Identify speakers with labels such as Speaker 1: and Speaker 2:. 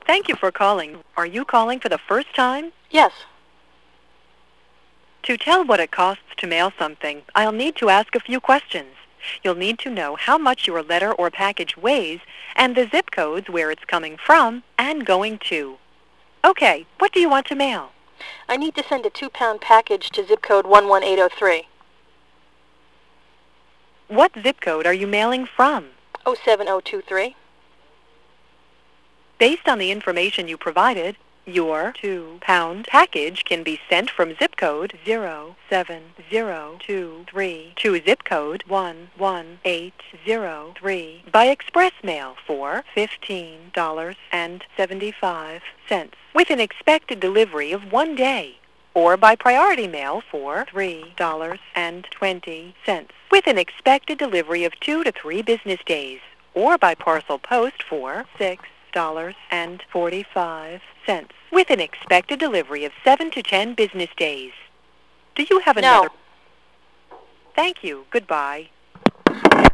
Speaker 1: Thank you for calling. Are you calling for the first time?
Speaker 2: Yes.
Speaker 1: To tell what it costs to mail something, I'll need to ask a few questions. You'll need to know how much your letter or package weighs and the zip codes where it's coming from and going to. Okay, what do you want to mail?
Speaker 2: I need to send a 2-pound package to zip code 11803.
Speaker 1: What zip code are you mailing from?
Speaker 2: 07023.
Speaker 1: Based on the information you provided, your 2-pound package can be sent from zip code 07023 to zip code 11803 by express mail for $15.75 with an expected delivery of 1 day, or by priority mail for $3.20 with an expected delivery of 2 to 3 business days, or by parcel post for $6.45 with an expected delivery of 7 to 10 business days. Do you have another?
Speaker 2: No.
Speaker 1: Thank you. Goodbye.